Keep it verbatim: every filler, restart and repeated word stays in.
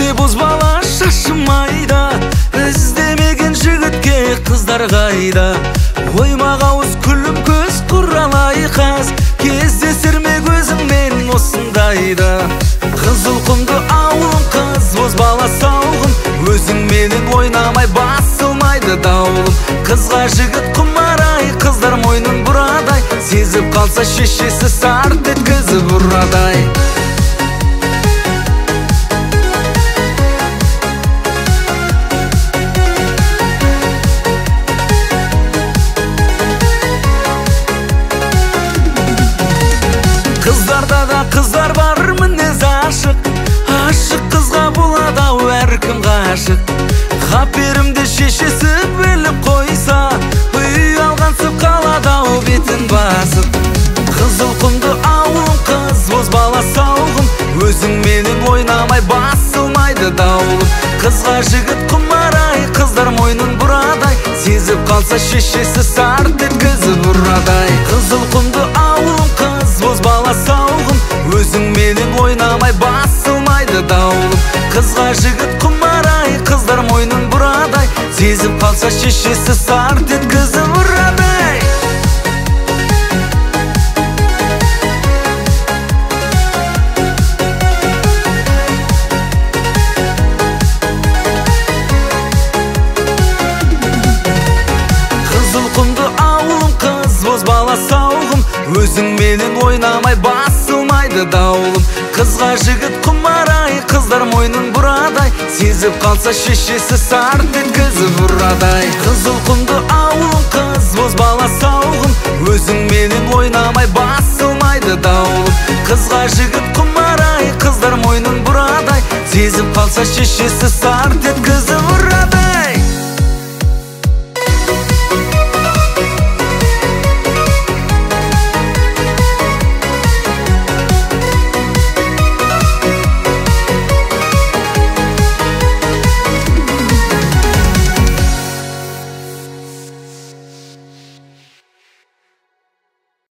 Ей бозбала шашым айда, іздемеген жігітке қыздар қайда? Оймақ ауыз күлім көз құралай қаз, кездесір ме көзіңмен осындайда? Қызыл құмды ауылым қыз, бозбала сауғым, өзіңменен ойнамай басылмайды дауылым. Қызға жігіт құмарай, қыздар мойнын бұрадай, сезіп қалса шешесі сарт еткізіп ұрадай. Қыздарда да қыздар бар мінез ашық, ашық қызға болады ау әркім ғашық. Қаперімді шешесі біліп қойса, үй алғансып қалады ау бетін басып. Қызыл құмды ауылым қыз, бозбала сауғым, өзіңменен ойнамай басылмайды дауылым. Қызға жігіт құмарай, қыздар мойнын бұрадай, сезіп қалса шешесі сарт еткізіп ұрадай. Қызыл құмды ауылым қыз, бозбала сауғым, өзіңменен ойнамай басылмайды дауылым. Қызға жігіт құмарай, қыздар мойнын бұрадай, сезіп қалса шешесі сарт еткізіп ұрадай. Қызыл құмды ауылым қыз, бозбала сауғым, өзіңменен ойнамай басылмайды дауылым. Қызға жігіт құмарай, қыздар мойнын бұрадай, сезіп қалса шешесі сарт еткізіп ұрадай. Қызыл құмды ауылым қыз, бозбала сауғым, өзіңменен ойнамай басылмайды дауылым. Қызға жігіт құмарай, қыздар мойнын бұрадай, сезіп қалса шешесі сарт еткізіп ұрадай.